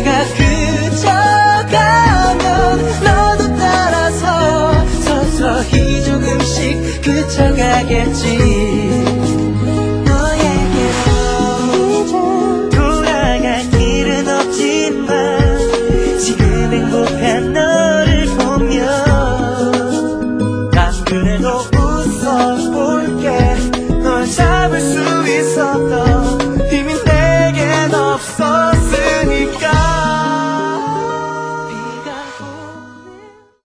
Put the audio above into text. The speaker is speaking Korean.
시기가 그쳐가면 너도 따라서 서서히 조금씩 그쳐가겠지. 너에게로 돌아갈 길은 없지만 지금 행복한 너를 보며 난 그래도 웃어.